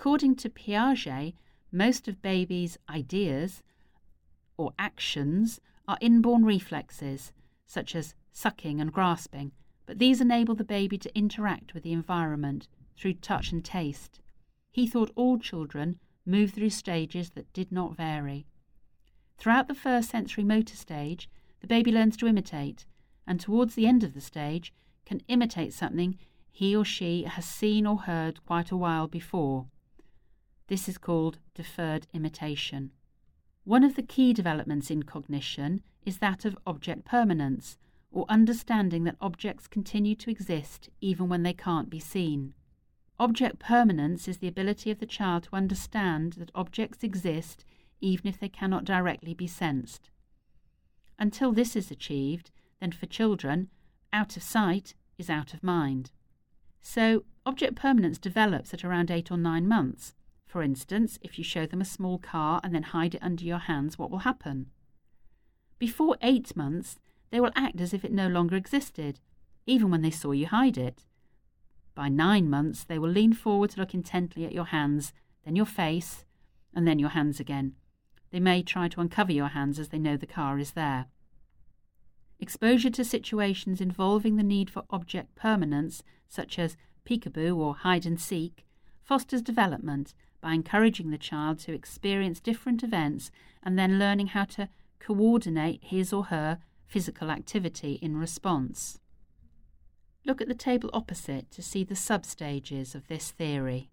According to Piaget, most of babies' ideas or actions are inborn reflexes, such as sucking and grasping, but these enable the baby to interact with the environment through touch and taste. He thought all children moved through stages that did not vary. Throughout the first sensory motor stage, the baby learns to imitate, and towards the end of the stage can imitate something he or she has seen or heard quite a while before. This is called deferred imitation. One of the key developments in cognition is that of object permanence, or understanding that objects continue to exist even when they can't be seen. Object permanence is the ability of the child to understand that objects exist even if they cannot directly be sensed. Until this is achieved, then for children, out of sight is out of mind. So, object permanence develops at around 8 or 9 months. For instance, if you show them a small car and then hide it under your hands, what will happen? Before 8 months, they will act as if it no longer existed, even when they saw you hide it. By 9 months, they will lean forward to look intently at your hands, then your face, and then your hands again. They may try to uncover your hands as they know the car is there. Exposure to situations involving the need for object permanence, such as peekaboo or hide and seek, fosters development by encouraging the child to experience different events and then learning how to coordinate his or her physical activity in response. Look at the table opposite to see the substages of this theory.